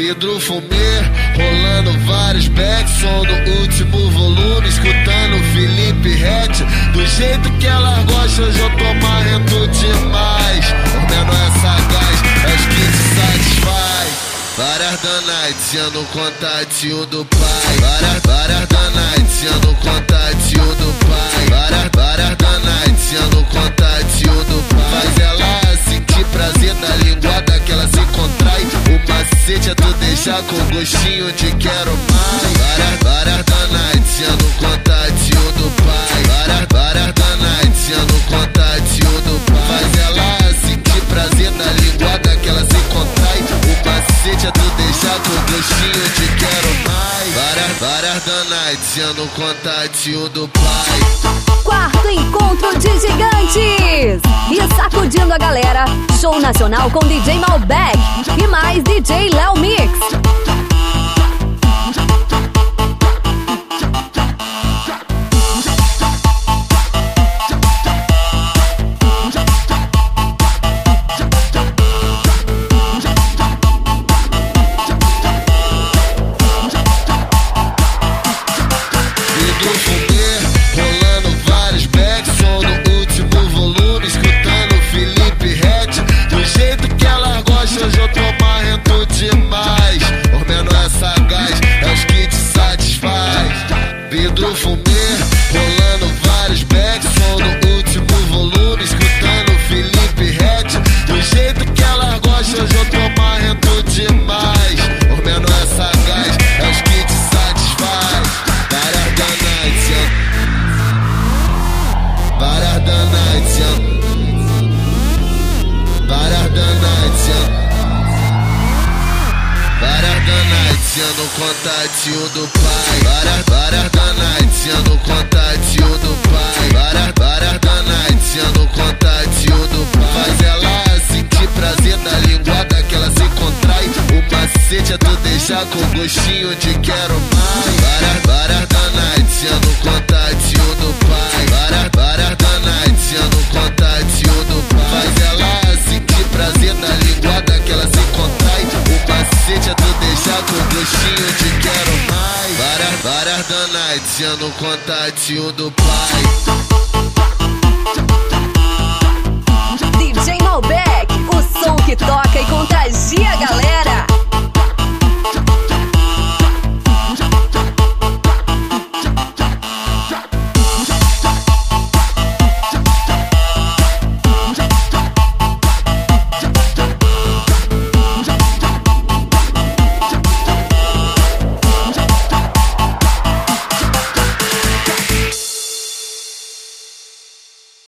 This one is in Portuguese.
vidro fumê, rolando vários backs, som no último volume, escutando Felipe Ret. Do jeito que ela gosta, hoje eu tô marrento demais. O menor é sagaz, é os que te satisfaz. Várias danaites no contatinho do pai. Várias danaites no contatinho do pai. Várias danaites no contatinho do pai. Faz ela sentir prazer da linguada que ela se contrai. O macete é tu deixar com gostinho de quero mais. Várias danaites no contatinho do pai. Várias danaites no contatinho do pai. Faz ela sentir prazer da linguada que ela se contrai. O macete é tu deixar com gostinho de quero mais. Várias danaites no contatinho do pai. Quarto encontro de gigantes. E sacudindo a galera, show nacional com DJ Malbec e mais DJ Léo Mix. Hoje eu tô marrento demais. O menor é sagaz, é os que te satisfaz. Vidro fumê, rolando vários backs, som no último volume, escutando Felipe Ret. Do jeito que ela gosta, hoje eu tô marrento demais. O menor é sagaz, é os que te satisfaz. Várias danaites, várias danaites, várias danaites. Várias danaites no contatinho do pai. Várias danaites no contatinho do pai. Várias danaites no contatinho do pai. Faz ela sentir prazer da linguada que ela se contrai. O macete é tu deixar com gostinho de quero mais. Várias danaites no contatinho do pai. Várias danaites no contatinho do pai. Faz ela sentir prazer da linguada que ela se contrai. O macete é tu deixar com gostinho de quero mais. Várias danaites no contatinho do pai.